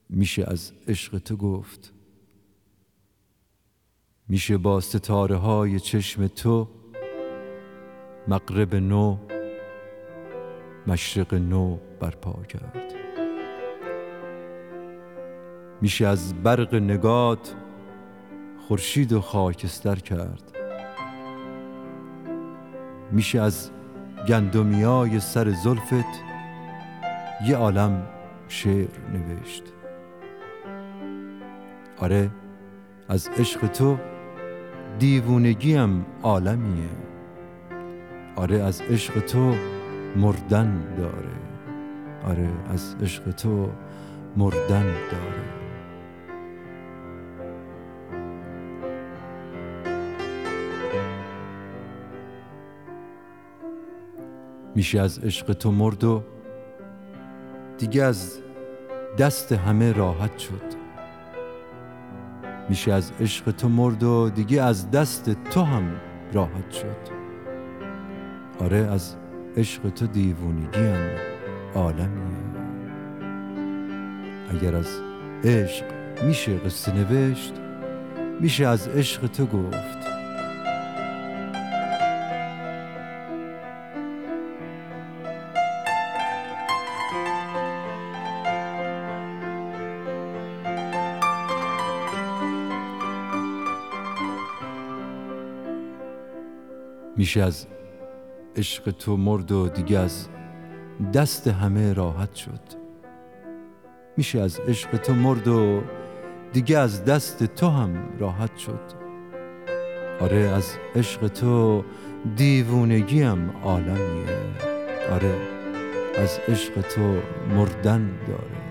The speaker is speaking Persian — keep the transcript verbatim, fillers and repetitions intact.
میشه از عشق تو گفت. میشه با ستاره های چشم تو مغرب نو مشرق نو برپا کرد. میشه از برق نگات خورشید و خاکستر کرد. میشه از گندمیای سر زلفت یه عالم شعر نوشت. آره از عشق تو دیوونگیم عالمیه. آره از عشق تو مردن داره. آره از عشق تو مردن داره. میشه از عشق تو مرد و دیگه از دست همه راحت شد. میشه از عشق تو مرد و دیگه از دست تو هم راحت شد. آره از عشق تو دیوونگیم عالمیه. اگر از عشق میشه قصه نوشت، میشه از عشق تو گفت. میشه از عشق تو مرد و دیگه از دست همه راحت شد. میشه از عشق تو مرد و دیگه از دست تو هم راحت شد. آره از عشق تو دیوونگیم عالمیه. آره از عشق تو مردن داره.